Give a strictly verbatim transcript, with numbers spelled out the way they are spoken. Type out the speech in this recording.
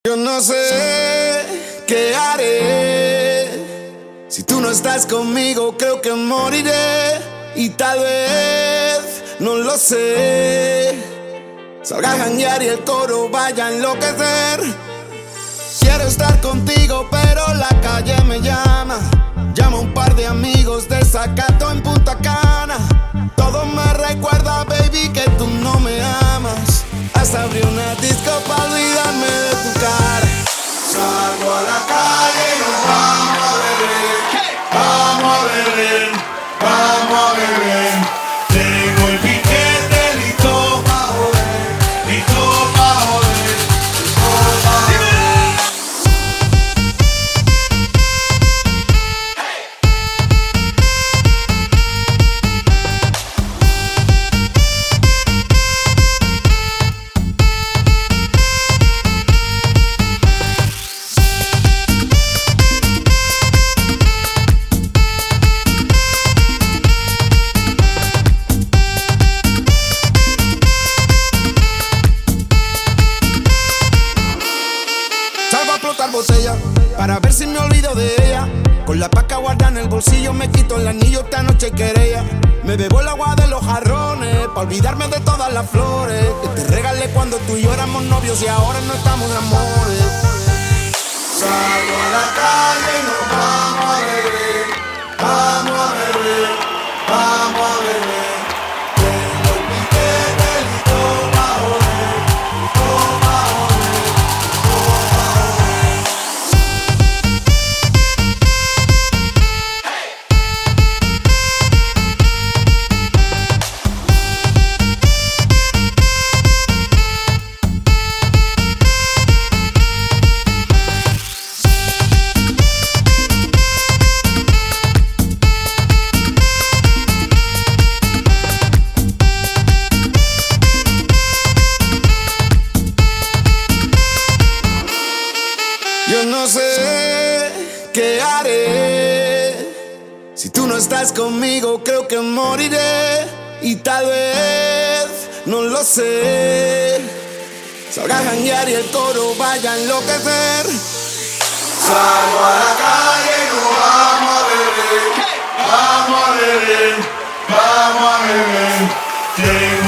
Yo no sé qué haré. Si tú no estás conmigo, creo que moriré. Y tal vez, no lo sé, salga a janguear y el coro vaya a enloquecer. Quiero estar contigo, pero la calle me llama. Llama a un par de amigos de Zacato en Punta Cana. Todo me recuerda, baby, que tú no me amas. Hasta abrí una disco para olvidarme de tu cara. Salgo a la calle y nos vamos a beber. Vamos a beber, vamos a beber. Tengo el piquete listo pa' joder, listo pa' joder, listo pa' joder. Botella, para ver si me olvido de ella. Con la paca guardada en el bolsillo me quito el anillo esta noche quería. Me bebo el agua de los jarrones pa' olvidarme de todas las flores que te regalé cuando tú y yo éramos novios y ahora no estamos de amores. Salgo a la calle y nos vamos a beber. Vamos a beber, vamos a beber. Tengo el piquete listo pa' joder, listo pa' joder, listo pa' joder. Yo no sé qué haré. Si tú no estás conmigo, creo que moriré. Y tal vez, no lo sé, salga a janguear y el coro vaya a enloquecer. Salgo a la calle y nos vamos a beber. Vamos a beber, vamos a beber. Tengo